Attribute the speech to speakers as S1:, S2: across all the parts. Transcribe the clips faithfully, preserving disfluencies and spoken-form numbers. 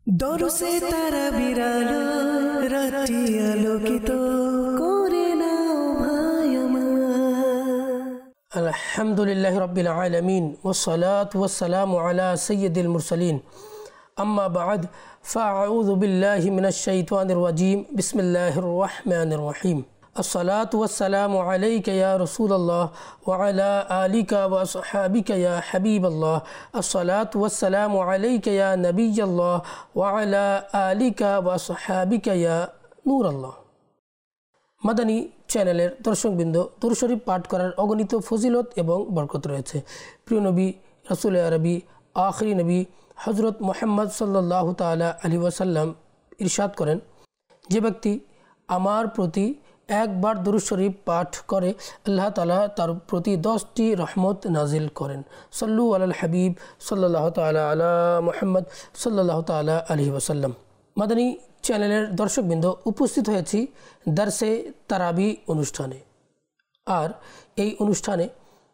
S1: দরসে তারা বিরালো রাতি আলোকিত করে নাও ভাই আমার।
S2: আলহামদুলিল্লাহি রাব্বিল আলামিন ওয়াসসালাতু ওয়াসসালামু আলা সাইয়্যিদিল মুরসালিন আম্মা বা'দ ফাআউযু বিল্লাহি মিনাশ শাইতানির রাজীম বিসমিল্লাহির রহমানির রহিম। আসসালাতু ওয়াসসালামু আলাইকা ইয়া রাসূলুল্লাহ ওয়া আলা আলিকা ওয়া আসহাবিকা ইয়া হাবিবাল্লাহ। আসসালাতু ওয়াসসালামু আলাইকা ইয়া নবিয়াল্লাহ ওয়া আলা আলিকা ওয়া আসহাবিকা ইয়া নূরাল্লাহ। মাদানী চ্যানেলের দর্শকবৃন্দ, দুরূদ শরীফ পাঠ করার অগণিত ফজিলত এবং বরকত রয়েছে। প্রিয় নবী রাসূল আরবি আখিরি নবী হযরত মুহাম্মদ সাল্লাল্লাহু তাআলা আলাইহি ওয়াসাল্লাম ইরশাদ করেন, যে ব্যক্তি আমার প্রতি একবার দুরূদ শরীফ পাঠ করে আল্লাহ তাআলা তার প্রতি দশটি রহমত নাজিল করেন। সাল্লু আলাল হাবিব সাল্লাল্লাহু তাআলা আলা মুহাম্মদ সাল্লাল্লাহু তাআলা আলাইহি ওয়াসাল্লাম। মাদানী চ্যানেলের দর্শকবৃন্দ, উপস্থিত হয়েছি দারসে তারাবি অনুষ্ঠানে। আর এই অনুষ্ঠানে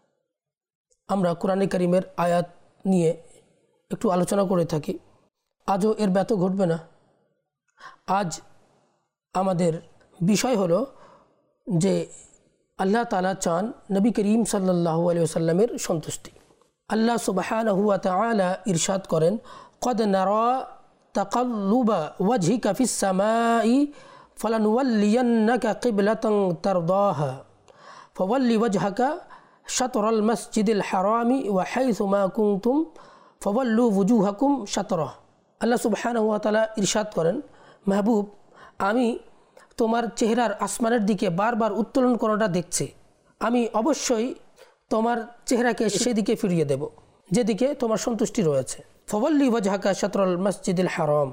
S2: আমরা কোরআনে কারিমের আয়াত নিয়ে একটু আলোচনা করে থাকি। আজও এর ব্যত ঘটবে না। আজ আমাদের বিষয় হলো যে আল্লাহ তাআলা চান নবী করিম সাল্লাল্লাহু আলাইহি ওয়াসাল্লামের সন্তুষ্টি। আল্লাহ সুবহানাহু ওয়া তাআলা ইরশাদ করেন, ক্বাদ নারা তাকাল্লুবা ওয়াজহিকা ফিস সামাই ফালানুওয়াল্লিয়ান্নাকা কিবলাতান তারদাহা ফাওয়াল্লি ওয়াজহাকা শাতরাল মাসজিদিল হারামি ওয়া হাইসু মা কুনতুম ফাওয়াল্লু ওয়ুজুহাকুম শাতরাহ। আল্লাহ সুবহানাহু ওয়া তাআলা ইরশাদ করেন, মাহবুব, আমি তোমার চেহারার আসমানের দিকে বারবার উত্তোলন করাটা দেখছি। আমি অবশ্যই তোমার চেহারাকে সেদিকে ফিরিয়ে দেব যেদিকে তোমার সন্তুষ্টি রয়েছে। ফাওয়াল্লি ওয়াজহাকা শাতরাল মাসজিদিল হারাম।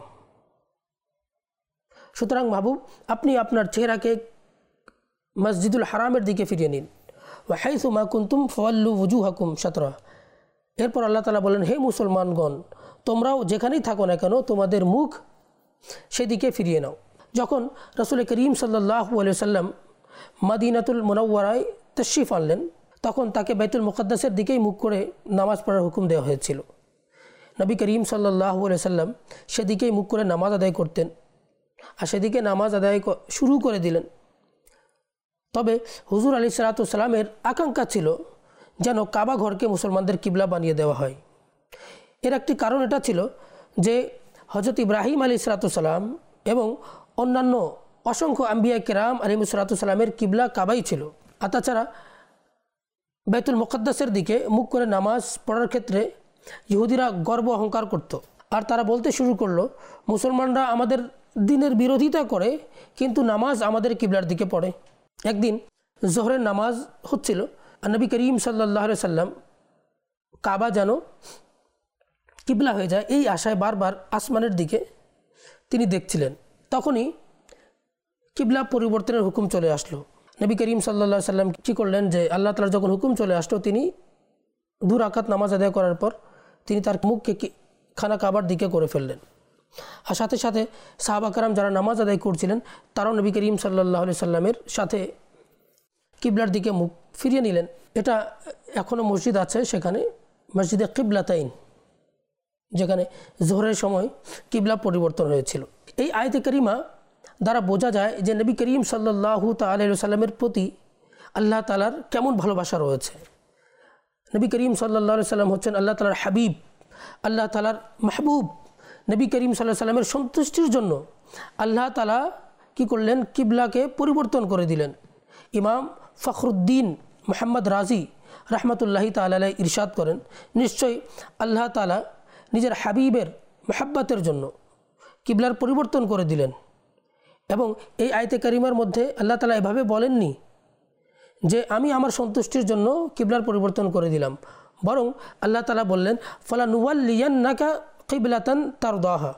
S2: সুতরাং মাহবুব, আপনি আপনার চেহারাকে মসজিদুল হারামের দিকে ফিরিয়ে নিন। ওয়া হাইসু মা কুনতুম ফাওয়াল্লু ওয়ুজুহাকুম শাতরাহ। এরপর আল্লাহ তাআলা বলেন, হে মুসলমানগণ, তোমরাও যেখানেই থাকো না কেন তোমাদের মুখ সেদিকে ফিরিয়ে নাও। যখন রাসূল করিম সাল্লাল্লাহু আলাইহি ওয়াসাল্লাম মদিনাতুল মুনাওয়ারায় তাশরিফ আনলেন, তখন তাকে বাইতুল মুকাদ্দাসের দিকেই মুখ করে নামাজ পড়ার হুকুম দেওয়া হয়েছিল। নবী করিম সাল্লাল্লাহু আলাইহি ওয়াসাল্লাম সেদিকেই মুখ করে নামাজ আদায় করতেন আর সেদিকে নামাজ আদায় শুরু করে দিলেন। তবে হুজুর আলাইহিস সালাতু ওয়াস সালামের আকাঙ্ক্ষা ছিল যেন কাবা ঘরকে মুসলমানদের কিবলা বানিয়ে দেওয়া হয়। এর একটি কারণ এটা ছিল যে হযরত ইব্রাহিম আলাইহিস সালাতু ওয়াস সালাম এবং অন্যান্য অসংখ্য আম্বিয়া কেরাম আলাইহিস সালাতু ওয়াস সালামের কিবলা কাবাই ছিল। আর তাছাড়া বাইতুল মুকাদ্দাসের দিকে মুখ করে নামাজ পড়ার ক্ষেত্রে ইহুদিরা গর্ব অহংকার করত। আর তারা বলতে শুরু করলো, মুসলমানরা আমাদের দিনের বিরোধিতা করে কিন্তু নামাজ আমাদের কিবলার দিকে পড়ে। একদিন জোহরের নামাজ হচ্ছিল আর নবী করিম সাল্লাল্লাহু আলাইহি সাল্লাম কাবা যেন কিবলা হয়ে যায় এই আশায় বারবার আসমানের দিকে তিনি দেখছিলেন। তখনই কিবলা পরিবর্তনের হুকুম চলে আসলো। নবী করিম সাল্লাল্লাহু আলাইহি সাল্লাম কী করলেন, যে আল্লাহ তাআলার যখন হুকুম চলে আসলো, তিনি দু রাকাত নামাজ আদায় করার পর তিনি তার মুখকে খানা কাবার দিকে করে ফেললেন। আর সাথে সাথে সাহাবা কেরাম যারা নামাজ আদায় করছিলেন তারাও নবী করিম সাল্লাল্লাহু আলাইহি সাল্লামের সাথে কিবলার দিকে মুখ ফিরিয়ে নিলেন। এটা এখনও মসজিদ আছে, সেখানে মসজিদে কিবলাতাইন, যেখানে জোহরের সময় কিবলা পরিবর্তন হয়েছিল। এই আয়াতে কারিমা দ্বারা বোঝা যায় যে নবী করিম সাল্লাল্লাহু তাআলা আলাইহি সাল্লামের প্রতি আল্লাহ তাআলার কেমন ভালোবাসা রয়েছে। নবী করিম সাল্লাল্লাহু আলাইহি সাল্লাম হচ্ছেন আল্লাহ তাআলার হাবিব, আল্লাহ তাআলার মাহবুব। নবী করিম সাল্লাল্লাহু আলাইহি সাল্লামের সন্তুষ্টির জন্য আল্লাহ তাআলা কি করলেন, কিবলাকে পরিবর্তন করে দিলেন। ইমাম ফখরুদ্দিন মুহাম্মদ রাজি রাহমাতুল্লাহি তাআলা আলাইহি ইরশাদ করেন, নিশ্চয়ই আল্লাহ তাআলা নিজের হাবিবের মহব্বতের জন্য কিবলার পরিবর্তন করে দিলেন। এবং এই আয়াতে কারিমার মধ্যে আল্লাহ তাআলা এভাবে বলেননি যে আমি আমার সন্তুষ্টির জন্য কিবলার পরিবর্তন করে দিলাম, বরং আল্লাহ তাআলা বললেন ফালানুওয়াল্লিয়ান্নাকা কিবলাতান তারদাহা,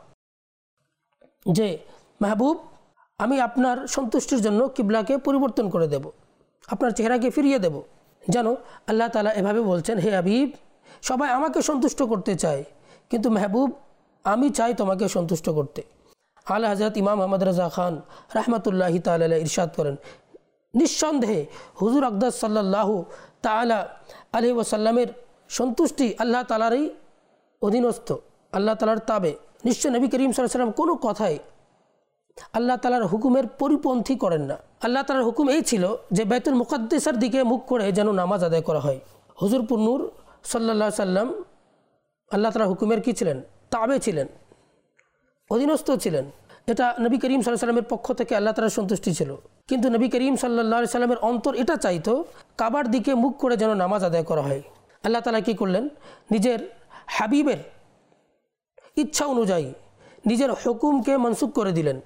S2: যে মাহবুব, আমি আপনার সন্তুষ্টির জন্য কিবলাকে পরিবর্তন করে দেব, আপনার চেহারাকে ফিরিয়ে দেব। যেন আল্লাহ তাআলা এভাবে বলছেন, হে হাবিব, সবাই আমাকে সন্তুষ্ট করতে চায় কিন্তু মাহবুব, আমি চাই তোমাকে সন্তুষ্ট করতে। আলা হযরত ইমাম আহমদ রাজা খান রাহমাতুল্লাহি তাআলা আলাইহি ইরশাদ করেন, নিঃসন্দেহে হুজুর আকদাস সাল্লাল্লাহু তাআলা আলাইহি ওয়াসাল্লামের সন্তুষ্টি আল্লাহ তাআলারই অধীনস্থ, আল্লাহ তাআলার তাবে। নিশ্চয় নবী করিম সাল্লাল্লাহু আলাইহি ওয়াসাল্লাম কোনো কথাই আল্লাহ তাআলার হুকুমের পরিপন্থী করেন না। আল্লাহ তাআলার হুকুম এই ছিল যে বাইতুল মুকাদ্দাসের দিকে মুখ করে যেন নামাজ আদায় করা হয়। হুজুর পুন্নুর সাল্লাল্লাহু আলাইহি সাল্লাম আল্লাহ তাআলার হুকুমের কি ছিলেন? তাবে ছিলেন, অধীনস্থ ছিলেন। এটা নবী করিম সাল্লাল্লাহু আলাইহি সাল্লামের পক্ষ থেকে আল্লাহ তাআলার সন্তুষ্টি ছিল। কিন্তু নবী করিম সাল্লাল্লাহু আলাইহি সাল্লামের অন্তর এটা চাইতো কাবার দিকে মুখ করে যেন নামাজ আদায় করা হয়। আল্লাহ তাআলা কি করলেন? নিজের হাবিবের ইচ্ছা অনুযায়ী নিজের হুকুমকে মনসুখ করে দিলেন।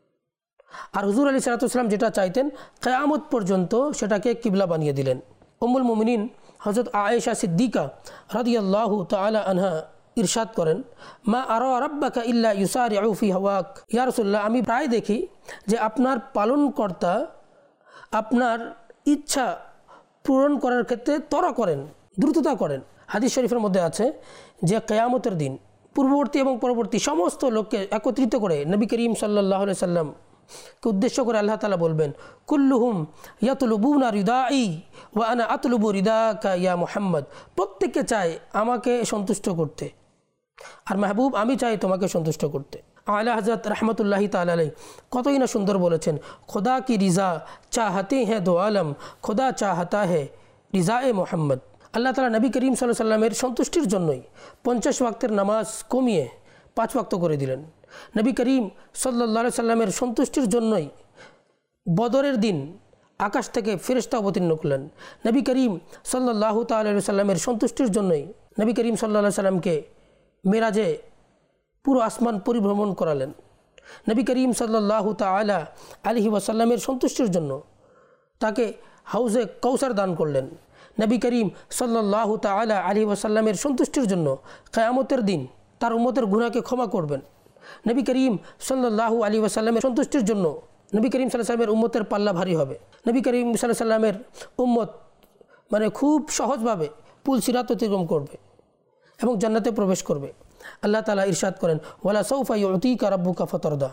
S2: আর হুজুর আলাইহিস সালাতু ওয়াস সালাম যেটা চাইতেন কিয়ামত পর্যন্ত সেটাকে কিবলা বানিয়ে দিলেন। উম্মুল মুমিনিন হযরত আয়েশা সিদ্দিকা রাদিয়াল্লাহু তাআলা আনহা ইরশাদ করেন, মা আরা রাব্বাকা ইল্লা ইউসারিউ ফি হাওয়াক। ইয়া রাসূলুল্লাহ, আমি প্রায় দেখি যে আপনার পালনকর্তা আপনার ইচ্ছা পূরণ করার ক্ষেত্রে ত্বরা করেন, দ্রুততা করেন। হাদিস শরীফের মধ্যে আছে যে কিয়ামতের দিন পূর্ববর্তী এবং পরবর্তী সমস্ত লোককে একত্রিত করে নবী করিম সাল্লাল্লাহু আলাইহি সাল্লামকে উদ্দেশ্য করে আল্লাহ তাআলা বলবেন, কুল্লুহুম ইয়াতলুবুনা রিদাই ওয়া আনা আতলুবু রিদাকা ইয়া মুহাম্মদ। প্রত্যেককে চায় আমাকে সন্তুষ্ট করতে, আর মাহবুব আমি চাই তোমাকে সন্তুষ্ট করতে। আলা হযরত রহমতুল্লাহি তাআলা আলাইহি কতই না সুন্দর বলেছেন, খোদা কি রিজা চাহতে হ্যাঁ দো আলম, খোদা চাহতা হ্যাঁ রিজায়ে মোহাম্মদ। আল্লাহ তাআলা নবী করিম সাল্লাল্লাহু আলাইহি সাল্লামের সন্তুষ্টির জন্যই পঞ্চাশ ওয়াক্তের নামাজ কমিয়ে পাঁচ ওয়াক্ত করে দিলেন। নবী করিম সাল্লাল্লাহু আলাইহি সাল্লামের সন্তুষ্টির জন্যই বদরের দিন আকাশ থেকে ফেরেশতা অবতীর্ণ করলেন। নবী করিম সাল্লাল্লাহু তাআলা আলাইহি সাল্লামের সন্তুষ্টির জন্যই নবী করিম সাল্লাল্লাহু আলাইহি সাল্লামকে মেরাজে পুরো আসমান পরিভ্রমণ করালেন। নবী করিম সাল্লাল্লাহু তাআলা আলাইহি ওয়াসাল্লামের সন্তুষ্টির জন্য তাকে হাউজে কৌসার দান করলেন। নবী করিম সাল্লাল্লাহু তাআলা আলাইহি ওয়াসাল্লামের সন্তুষ্টির জন্য কিয়ামতের দিন তার উম্মতের গুনাহকে ক্ষমা করবেন। নবী করিম সাল্লাল্লাহু আলাইহি ওয়াসাল্লামের সন্তুষ্টির জন্য নবী করিম সাল্লাল্লাহু আলাইহি ওয়াসাল্লামের উম্মতের পাল্লা ভারী হবে। নবী করিম সাল্লাল্লাহু আলাইহি ওয়াসাল্লামের উম্মত মানে খুব সহজভাবে পুল সিরাত অতিক্রম করবে এবং জান্নাতে প্রবেশ করবে। আল্লাহ তাআলা ইরশাদ করেন, ওয়ালা সাউফা ইউতিকা রাব্বুকা ফাতারদা।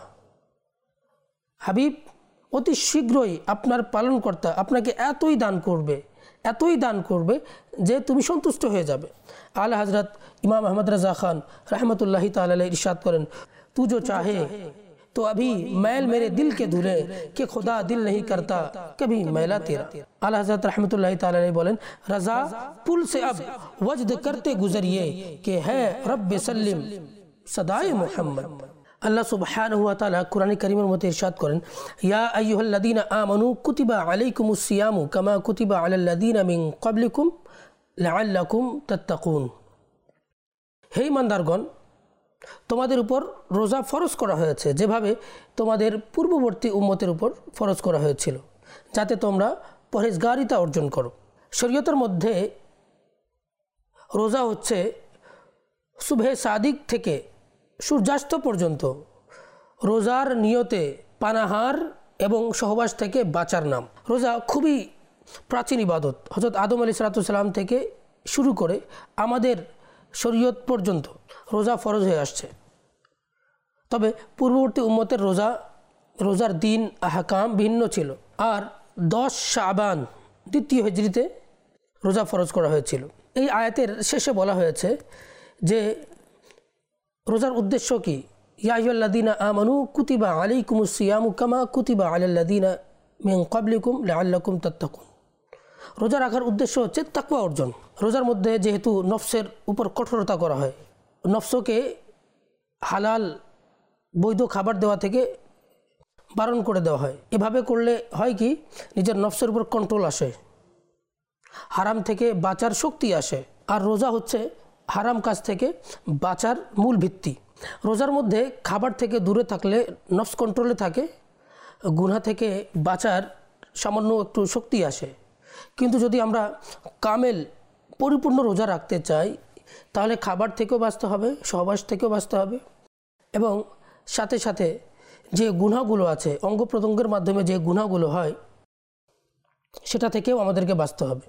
S2: হাবিব, অতি শীঘ্রই আপনার পালনকর্তা আপনাকে এতই দান করবে, এতই দান করবে যে তুমি সন্তুষ্ট হয়ে যাবে। আলা হযরত ইমাম আহমদ রাজা খান रहमतुल्लाहि ताला अलैहि इरशाद करें, तू जो चाहे तो अभी मैल मेरे दिल के धुले कि खुदा दिल नहीं करता कभी मैला तेरा। आला हज़रत रहमतुल्लाहि ताला अलैहि बोलें, रज़ा पुल से अब वजद करते गुजरिए कि है रब्बे सल्लिम सदाए मोहम्मद। अल्लाह सुब्हानहु व तआला कुरान करीमेर मধ্যে इरशाद करें, या अय्युहल्लज़ीना आमनू कुतिबा अलैकुमुस सियामु कमा कुतिबा अलल्लज़ीना मिन क़ब्लिकुम लअल्लकुम तत्तक़ून। हे ईमानदारगण, তোমাদের উপর রোজা ফরজ করা হয়েছে যেভাবে তোমাদের পূর্ববর্তী উম্মতের উপর ফরজ করা হয়েছিল, যাতে তোমরা পরহেজগারিতা অর্জন করো। শরীয়তের মধ্যে রোজা হচ্ছে সুবহে সাদিক থেকে সূর্যাস্ত পর্যন্ত রোজার নিয়তে পানাহার এবং সহবাস থেকে বাঁচার নাম। রোজা খুবই প্রাচীন ইবাদত। হযরত আদম আলাইহিস সালাম থেকে শুরু করে আমাদের শরীয়ত পর্যন্ত রোজা ফরজ হয়ে আসছে। তবে পূর্ববর্তী উম্মতের রোজা রোজার দিন আহকাম ভিন্ন ছিল। আর দশ শাবান দ্বিতীয় হিজরিতে রোজা ফরজ করা হয়েছিল। এই আয়াতের শেষে বলা হয়েছে যে রোজার উদ্দেশ্য কি, ইয়া আইয়ুহাল্লাযীনা আমানু কুতিবা আলাইকুমুস সিয়ামু কামা কুতিবা আলাল্লাযীনা মিন ক্বাবলিকুম লাআল্লাকুম তাত্তাকুন। রোজা রাখার উদ্দেশ্য হচ্ছে তাকওয়া অর্জন। রোজার মধ্যে যেহেতু নফসের উপর কঠোরতা করা হয়, নফসকে হালাল বৈধ খাবার দেওয়া থেকে বারণ করে দেওয়া হয়। এভাবে করলে হয় কি, নিজের নফসের উপর কন্ট্রোল আসে, হারাম থেকে বাঁচার শক্তি আসে। আর রোজা হচ্ছে হারাম কাজ থেকে বাঁচার মূল ভিত্তি। রোজার মধ্যে খাবার থেকে দূরে থাকলে নফস কন্ট্রোলে থাকে, গুনাহ থেকে বাঁচার সামান্য একটু শক্তি আসে। কিন্তু যদি আমরা কামেল পরিপূর্ণ রোজা রাখতে চাই তাহলে খাবার থেকেও বাঁচতে হবে, সহবাস থেকেও বাঁচতে হবে, এবং সাথে সাথে যে গুনাহগুলো আছে, অঙ্গ প্রত্যঙ্গের মাধ্যমে যে গুনাহগুলো হয় সেটা থেকেও আমাদেরকে বাঁচতে হবে।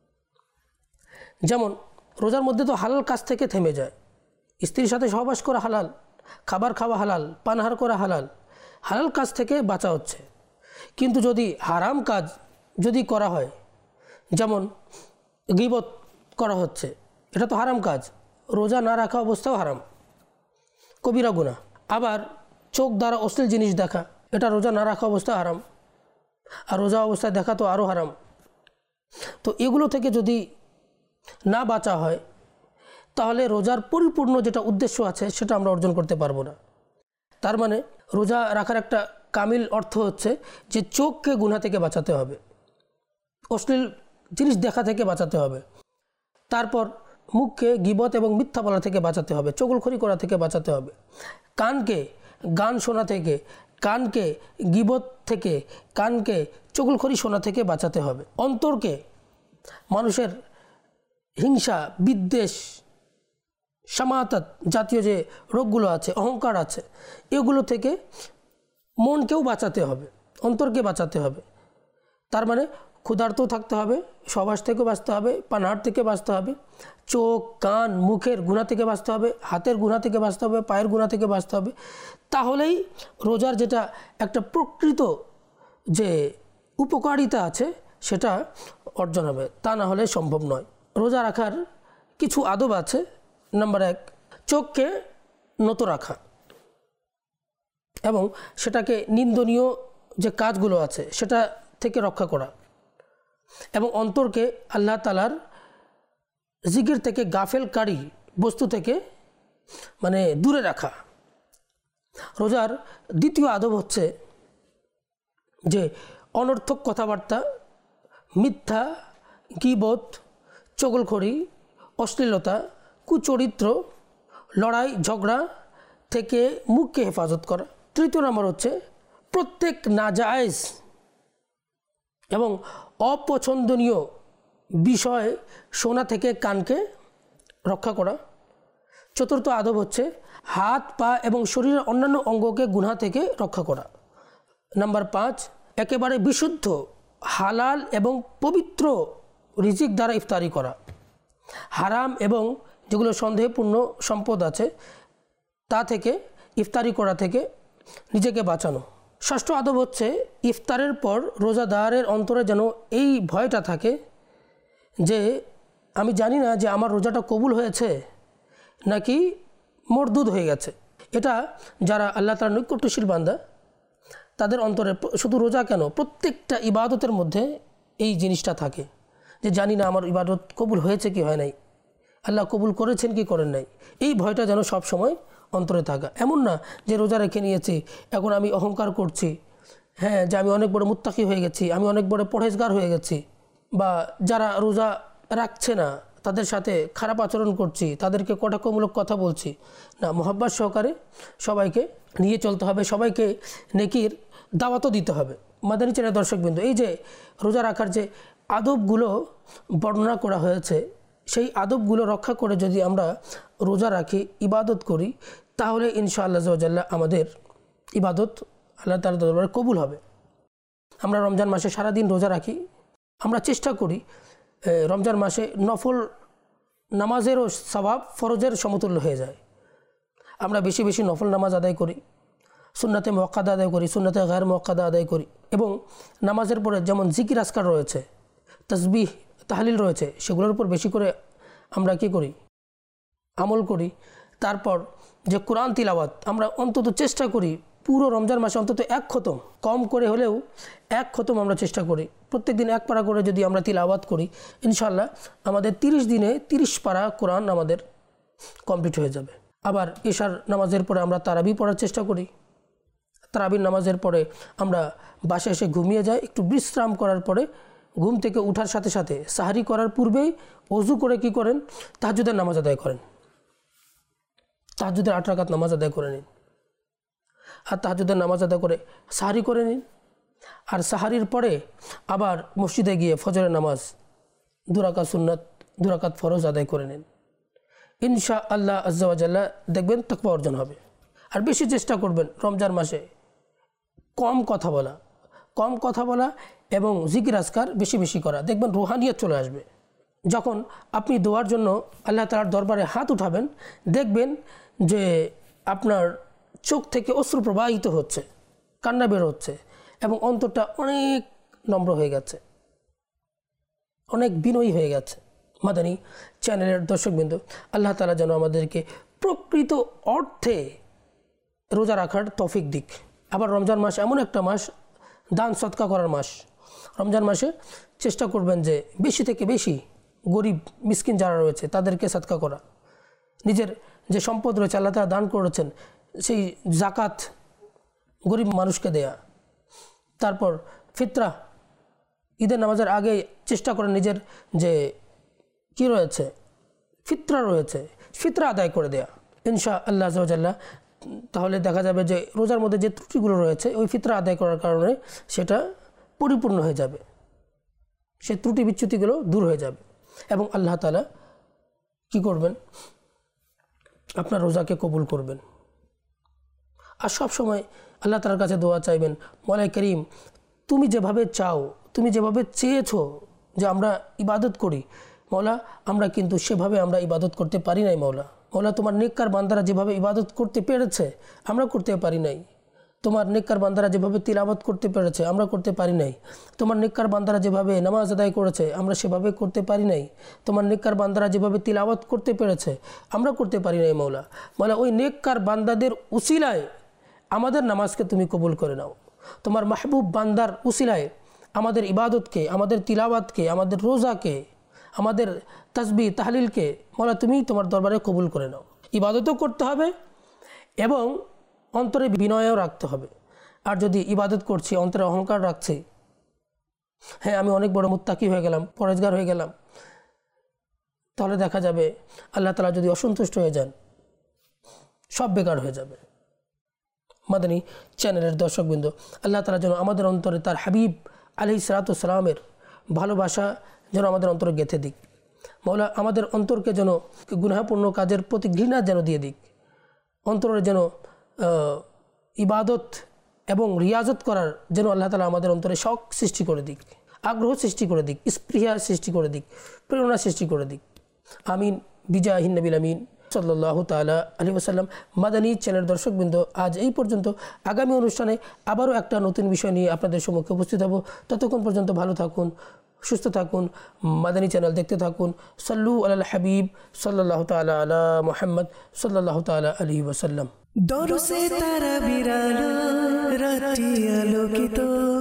S2: যেমন রোজার মধ্যে তো হালাল কাজ থেকে থেমে যায়, স্ত্রীর সাথে সহবাস করা হালাল, খাবার খাওয়া হালাল, পানাহার করা হালাল, হালাল কাজ থেকে বাঁচা হচ্ছে। কিন্তু যদি হারাম কাজ যদি করা হয়, যেমন গীবত করা হচ্ছে, এটা তো হারাম কাজ, রোজা না রাখা অবস্থাও হারাম। কবিরা গুনাহ। আবার চোখ দ্বারা অশ্লীল জিনিস দেখা, এটা রোজা না রাখা অবস্থায় হারাম, আর রোজা অবস্থায় দেখা তো আরও হারাম। তো এগুলো থেকে যদি না বাঁচা হয় তাহলে রোজার পরিপূর্ণ যেটা উদ্দেশ্য আছে সেটা আমরা অর্জন করতে পারবো না। তার মানে রোজা রাখার একটা কামিল অর্থ হচ্ছে যে চোখকে গুনাহ থেকে বাঁচাতে হবে, অশ্লীল জিনিস দেখা থেকে বাঁচাতে হবে, তারপর মুখকে গীবত এবং মিথ্যা বলা থেকে বাঁচাতে হবে, চগলখড়ি করা থেকে বাঁচাতে হবে, কানকে গান শোনা থেকে, কানকে গীবত থেকে, কানকে চগলখড়ি শোনা থেকে বাঁচাতে হবে, অন্তরকে মানুষের হিংসা, বিদ্বেষ, সামাতাত জাতীয় যে রোগগুলো আছে, অহংকার আছে, এগুলো থেকে মনকেও বাঁচাতে হবে, অন্তরকে বাঁচাতে হবে। তার মানে ক্ষুধার্তও থাকতে হবে, সবাস থেকে বাঁচতে হবে, পানাহার থেকে বাঁচতে হবে, চোখ কান মুখের গুনাহ থেকে বাঁচতে হবে, হাতের গুনাহ থেকে বাঁচতে হবে, পায়ের গুনাহ থেকে বাঁচতে হবে। তাহলেই রোজার যেটা একটা প্রকৃত যে উপকারিতা আছে সেটা অর্জন হবে, তা না হলে সম্ভব নয়। রোজা রাখার কিছু আদব আছে। নাম্বার এক, চোখকে নত রাখা এবং সেটাকে নিন্দনীয় যে কাজগুলো আছে সেটা থেকে রক্ষা করা, এবং অন্তরকে আল্লাহ তাআলার জিকির থেকে, গাফেলকারী বস্তু থেকে মানে দূরে রাখা। রোজার দ্বিতীয় আদব হচ্ছে যে অনর্থক কথাবার্তা, মিথ্যা, গীবত, চগলখড়ি, অশ্লীলতা, কুচরিত্র, লড়াই ঝগড়া থেকে মুখকে হেফাজত করা। তৃতীয় নম্বর হচ্ছে প্রত্যেক নাজায়েজ এবং অপছন্দনীয় বিষয় শোনা থেকে কানকে রক্ষা করা। চতুর্থ আদব হচ্ছে হাত পা এবং শরীরের অন্যান্য অঙ্গকে গুনাহ থেকে রক্ষা করা। নাম্বার পাঁচ, একেবারে বিশুদ্ধ হালাল এবং পবিত্র রিজিক দ্বারা ইফতারি করা। হারাম এবং যেগুলো সন্দেহপূর্ণ সম্পদ আছে তা থেকে ইফতারি করা থেকে নিজেকে বাঁচানো। ষষ্ঠ আদব হচ্ছে ইফতারের পর রোজাদারের অন্তরে যেন এই ভয়টা থাকে যে আমি জানি না যে আমার রোজাটা কবুল হয়েছে নাকি মরদুদ হয়ে গেছে। এটা যারা আল্লাহ তাআলার নৈকট্যশীল বান্দা তাদের অন্তরে, শুধু রোজা কেন, প্রত্যেকটা ইবাদতের মধ্যে এই জিনিসটা থাকে যে জানি না আমার ইবাদত কবুল হয়েছে কি হয় নাই, আল্লাহ কবুল করেছেন কি করেন নাই। এই ভয়টা যেন সব সময় অন্তরে থাকা। এমন না যে রোজা রেখে নিয়েছি এখন আমি অহংকার করছি, হ্যাঁ, যে আমি অনেক বড় মুত্তাকি হয়ে গেছি, আমি অনেক বড় পরহেজগার হয়ে গেছি, বা যারা রোজা রাখছে না তাদের সাথে খারাপ আচরণ করছি, তাদেরকে কটাক্ষমূলক কথা বলছি না। মোহাব্বত সহকারে সবাইকে নিয়ে চলতে হবে, সবাইকে নেকির দাওয়াতও দিতে হবে। মাদানী চ্যানেল দর্শকবৃন্দ, এই যে রোজা রাখার যে আদবগুলো বর্ণনা করা হয়েছে সেই আদবগুলো রক্ষা করে যদি আমরা রোজা রাখি, ইবাদত করি, তাহলে ইনশাআল্লাহ আল্লাহ জাল্লা আমাদের ইবাদত আল্লাহ তাআলার দরবারে কবুল হবে। আমরা রমজান মাসে সারাদিন রোজা রাখি, আমরা চেষ্টা করি রমজান মাসে নফল নামাজেরও সওয়াব ফরজের সমতুল্য হয়ে যায়। আমরা বেশি বেশি নফল নামাজ আদায় করি, সুন্নাতে মুআক্কাদা আদায় করি, সুন্নাতে গায়র মুআক্কাদা আদায় করি, এবং নামাজের পরে যেমন জিকির আজকার রয়েছে, তাসবিহ তাহলিল রয়েছে, সেগুলোর উপর বেশি করে আমরা কি করি, আমল করি। তারপর যে কোরআন তিলাওয়াত আমরা অন্তত চেষ্টা করি পুরো রমজান মাসে অন্তত এক খতম, কম করে হলেও এক খতম আমরা চেষ্টা করি। প্রত্যেক দিন এক পারা করে যদি আমরা তিলাওয়াত করি, ইনশাআল্লাহ আমাদের তিরিশ দিনে তিরিশ পারা কোরআন আমাদের কমপ্লিট হয়ে যাবে। আবার ইশার নামাজের পরে আমরা তারাবি পড়ার চেষ্টা করি। তারাবির নামাজের পরে আমরা বাসায় এসে ঘুমিয়ে যাই, একটু বিশ্রাম করার পরে ঘুম থেকে উঠার সাথে সাথে সাহারি করার পূর্বেই ওযু করে কি করেন, তাহাজ্জুদের নামাজ আদায় করেন, তাহাজ্জুদের আট রাকাত নামাজ আদায় করে নিন, আর তাহাজ্জুদের নামাজ আদায় করে সাহারি করে নিন। আর সাহারির পরে আবার মসজিদে গিয়ে ফজরের নামাজ দু রাকাত সুন্নাত, দু রাকাত ফরজ আদায় করে নিন। ইনশাআল্লাহ আজ্জা ওয়া জাল্লা দেখবেন তাকওয়া অর্জন হবে। আর বেশি চেষ্টা করবেন রমজান মাসে কম কথা বলা, কম কথা বলা এবং জিকির আজকার বেশি বেশি করা, দেখবেন রুহানিয়ত চলে আসবে। যখন আপনি দোয়ার জন্য আল্লাহ তাআলার দরবারে হাত উঠাবেন, দেখবেন যে আপনার চোখ থেকে অশ্রু প্রবাহিত হচ্ছে, কান্না বের হচ্ছে, এবং অন্তরটা অনেক নম্র হয়ে গেছে, অনেক বিনয়ী হয়ে গেছে। মাদানী চ্যানেলের দর্শকবৃন্দ, আল্লাহ তাআলা যেন আমাদেরকে প্রকৃত অর্থে রোজা রাখার তৌফিক দিক। আবার রমজান মাস এমন একটা মাস দান সদকা করার মাস। রমজান মাসে চেষ্টা করবেন যে বেশি থেকে বেশি গরিব মিসকিন যারা রয়েছে তাদেরকে সদকা করা। নিজের যে সম্পদ রয়েছে আল্লাহ তাআলা দান করেছেন সেই জাকাত গরিব মানুষকে দেয়া। তারপর ফিতরা, ঈদের নামাজের আগে চেষ্টা করেন নিজের যে কি রয়েছে ফিতরা রয়েছে ফিতরা আদায় করে দেয়া ইনশা আল্লাহ আযজা ওয়া জাল্লা। তাহলে দেখা যাবে যে রোজার মধ্যে যে ত্রুটিগুলো রয়েছে ওই ফিতরা আদায় করার কারণে সেটা পরিপূর্ণ হয়ে যাবে, সেই ত্রুটি বিচ্যুতিগুলো দূর হয়ে যাবে এবং আল্লাহ তাআলা কি করবেন, আপনার রোজাকে কবুল করবেন। আর সব সময় আল্লাহ তাআলার কাছে দোয়া চাইবেন, মওলা করিম তুমি যেভাবে চাও, তুমি যেভাবে চেয়েছো যে আমরা ইবাদত করি মওলা, আমরা কিন্তু সেভাবে আমরা ইবাদত করতে পারি নাই মওলা। মওলা তোমার নেককার বান্দারা যেভাবে ইবাদত করতে পেরেছে আমরা করতে পারি নাই। তোমার নেককার বান্দারা যেভাবে তিলাওয়াত করতে পেরেছে আমরা করতে পারি নাই। তোমার নেককার বান্দারা যেভাবে নামাজ আদায় করেছে আমরা সেভাবে করতে পারি নাই। তোমার নেককার বান্দারা যেভাবে তিলাওয়াত করতে পেরেছে আমরা করতে পারি নাই মওলা। মওলা ওই নেককার বান্দাদের উসিলায় আমাদের নামাজকে তুমি কবুল করে নাও। তোমার মাহবুব বান্দার উসিলায় আমাদের ইবাদতকে, আমাদের তিলাওয়াতকে, আমাদের রোজাকে, আমাদের তাসবিহ তাহলিলকে মওলা তুমি তোমার দরবারে কবুল করে নাও। ইবাদতও করতে হবে এবং অন্তরে বিনয়ও রাখতে হবে। আর যদি ইবাদত করছি অন্তরে অহংকার রাখছি, হ্যাঁ আমি অনেক বড় মুত্তাকি হয়ে গেলাম, পরেজগার হয়ে গেলাম, তাহলে দেখা যাবে আল্লাহ তাআলা যদি অসন্তুষ্ট হয়ে যান সব বেকার হয়ে যাবে। মাদানী চ্যানেলের দর্শকবৃন্দ, আল্লাহ তাআলা যেন আমাদের অন্তরে তার হাবিব আলাইহিস সালাতু ওয়াস সালামের ভালোবাসা যেন আমাদের অন্তরে গেঁথে দিক। মওলা আমাদের অন্তরকে যেন গুনাহপূর্ণ কাজের প্রতি ঘৃণা যেন দিয়ে দিক। অন্তরে যেন ইবাদত এবং রিয়াজত করার যেন আল্লাহ তাআলা আমাদের অন্তরে শখ সৃষ্টি করে দিক, আগ্রহ সৃষ্টি করে দিক, স্পৃহা সৃষ্টি করে দিক, প্রেরণা সৃষ্টি করে দিক। আমিন বিজাহিন নবিল আমিন সাল্লাল্লাহু তাআলা আলাইহি ওয়াসাল্লাম। মাদানী চ্যানেল দর্শকবৃন্দ, আজ এই পর্যন্ত। আগামী অনুষ্ঠানে আবারও একটা নতুন বিষয় নিয়ে আপনাদের সম্মুখে উপস্থিত হব। ততক্ষণ পর্যন্ত ভালো থাকুন, সুস্থ থাকুন, মাদানী চ্যানেল দেখতে থাকুন। সাল্লু আলাল হাবিব সাল্লাল্লাহু তাআলা আলা মুহাম্মদ সাল্লাল্লাহু তাআলা আলাইহি ওয়াসাল্লাম।
S1: দরুসে তারা বিরালো রাতি আলোকিত।